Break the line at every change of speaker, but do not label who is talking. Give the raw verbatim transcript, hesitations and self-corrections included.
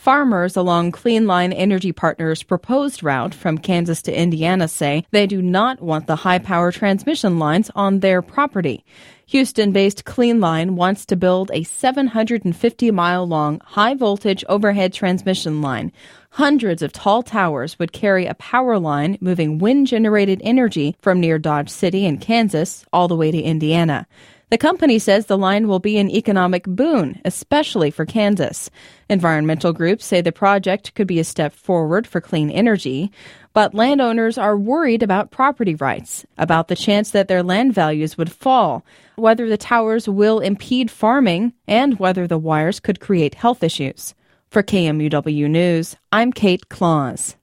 Farmers along Clean Line Energy Partners' proposed route from Kansas to Indiana say they do not want the high-power transmission lines on their property. Houston-based Clean Line wants to build a seven hundred fifty mile long high-voltage overhead transmission line. Hundreds of tall towers would carry a power line moving wind-generated energy from near Dodge City in Kansas all the way to Indiana. The company says the line will be an economic boon, especially for Kansas. Environmental groups say the project could be a step forward for clean energy, but landowners are worried about property rights, about the chance that their land values would fall, whether the towers will impede farming, and whether the wires could create health issues. For K M U W News, I'm Kate Claus.